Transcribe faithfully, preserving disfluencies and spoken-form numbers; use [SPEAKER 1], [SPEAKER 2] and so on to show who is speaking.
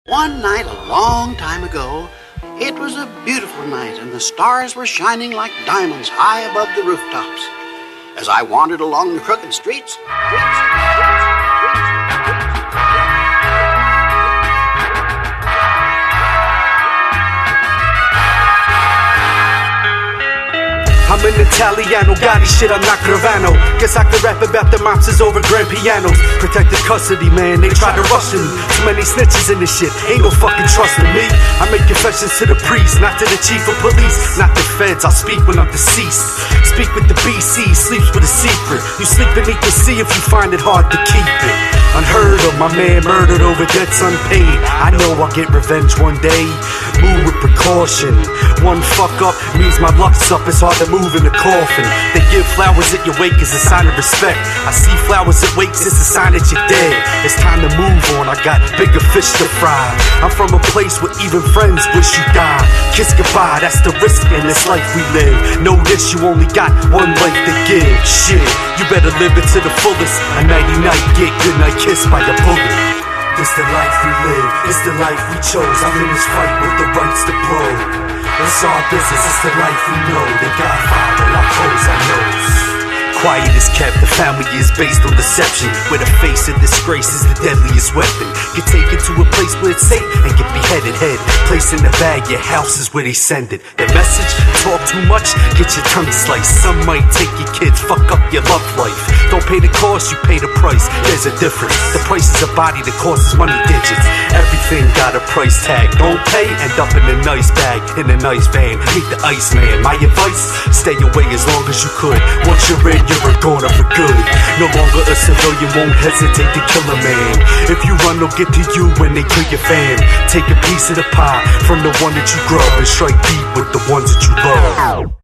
[SPEAKER 1] One night a long time ago, it was a beautiful night and the stars were shining like diamonds high above the rooftops. As I wandered along the crooked streets, streets, streets,
[SPEAKER 2] I'm an Italiano, Gotti shit, I'm not Gravano. Guess I could rap about the mobsters over grand pianos. Protected custody, man, they try to rush me. Too many snitches in this shit, ain't no fucking trusting me. I make confessions to the priest, not to the chief of police. Not the feds, I'll speak when I'm deceased. Speak with the B C, sleeps with a secret. You sleep beneath the sea if you find it hard to keep it. Unheard of, my man murdered over debts unpaid. I know I'll get revenge one day. Move with precaution. One fuck up means my luck's up, it's hard to move in the coffin. They give flowers at your wake as a sign of respect. I see flowers at wakes, it's a sign that you're dead. It's time to move on, I got bigger fish to fry. I'm from a place where even friends wish you die. Kiss goodbye, that's the risk in this life we live. Know this, you only got one life to give. Shit, you better live it to the fullest. A nighty night, get good night kissed by a bullet. This the life we live, this the life we chose. I'm in this fight with the rights to prove. It's our business, it's the life we know. The Godfather, our pose, our nose. Quiet is kept, the family is based on deception. Where the face of disgrace is the deadliest weapon. Get taken to a place where it's safe and get beheaded head. Placed in the bag, your house is where they send it. The message, talk too much, get your tongue sliced. Some might take your kids, fuck up your love life. Don't pay the cost, you pay the price, there's a difference. The price is a body, the cost is money digits. Everything got a price tag. Don't pay, end up in a nice bag, in a nice van. Meet the Iceman. My advice, stay away as long as you could. Once you're in, you're a goner for good. No longer a civilian, won't hesitate to kill a man. If you run, they'll get to you when they kill your fam. Take a piece of the pie from the one that you grow and strike deep with the ones that you love.